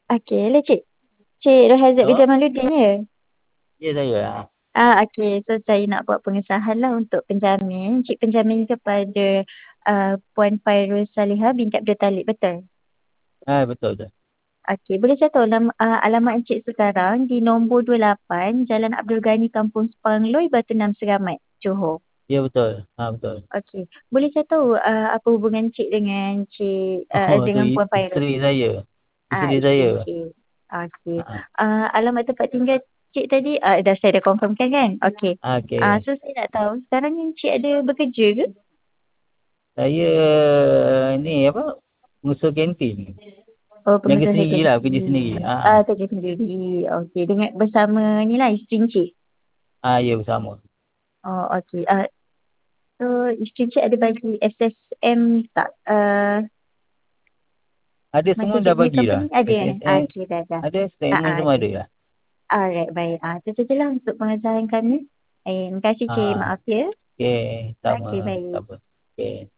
Okey lah Cik. Cik Rohaizat Awak? Bijamaluddin ya? Ya, saya. Okey. So saya nak buat pengesahan lah untuk penjamin. Cik penjamin kepada Puan Fairuz Salihah binti Abdul Talib, betul? Betul tu. Okey. Boleh saya tahu alamat Encik sekarang di nombor 28 Jalan Abdul Ghani, Kampung Sepang Loi, Batu 6 Seramat, Johor. Ya, betul. Betul. Okey. Boleh saya tahu apa hubungan Cik dengan Tu dengan Puan Fairuz? isteri saya. Isteri Isteri saya. Cik. Okey. Ha. Alamat tempat tinggal Cik tadi saya dah confirmkan kan? Okey. Okey. So saya nak tahu sekarang ni Cik ada bekerja ke? Saya ni apa? Pengusaha kantin. Oh, Niaga pengusaha sendiri lah, kerja sendiri. kantin. Kerja sendiri. Okey. Dengan bersama ni lah isteri Cik. Ya, bersama. Oh, okey. So isteri Cik ada bagi SSM tak? Ada Masa semua dah Cik punya bagi dah. company ada kan? SSN. Okey, dah. Ada statement semua ada Okey. dah. Alright, baik. Itu sajalah untuk pengesahan kami. Terima kasih Cik. Ah, Maaf ya. okey. Okey, Sama. baik. Tak apa. Okey.